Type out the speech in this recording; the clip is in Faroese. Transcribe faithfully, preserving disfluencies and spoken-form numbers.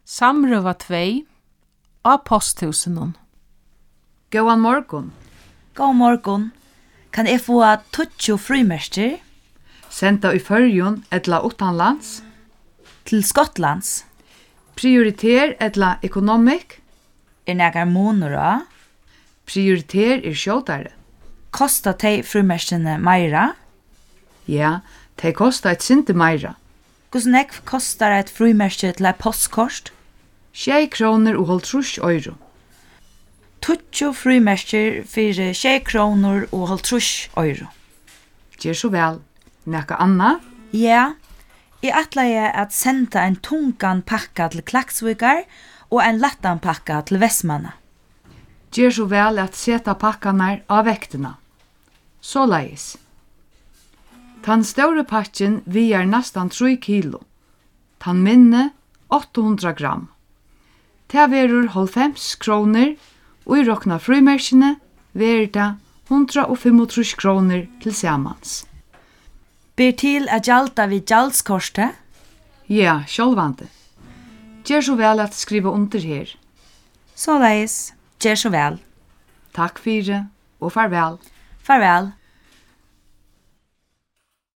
Samrøva tvei á posthusinum. Góðan morgun. God morgon. Kan jeg få tíggju frímerkir Senda í Føroyum ella utanlands. til Skotlands? Prioriter ella economic. Er nekar monur á? Prioriter er skjótari. Kosta tei frímerkini meira? Ja, tey kosta eitt sinti meira. Hvussu nekv kostar eitt frímerki til eitt postkort? Sjey krónur og hálvtrýss euro. tíggju frímerkir fyri sjey krónur og hálvtrýss euro. Ger så vel. Nekka anna? Ja, jeg ætlaði at senda ein tungan pakka til Klaksvíkar og ein lattan pakka til Vestmanna. Ger så vel at seta pakkanar av vektina. Såleis. Tann stóru pakkin vigar nastan tre kilo. Tann minne åtta hundrað gram. Ta verur hálvfems krónur og i rokna frímerkini verur ta hundrað og fimmogtrýss krónur til samans. Ber til at gjalda við gjaldskortet? Ja, sjálvandi. Ger så vel at skriva under her. Såleis, ger så vel. Takk fyrir og farvel. Farvel.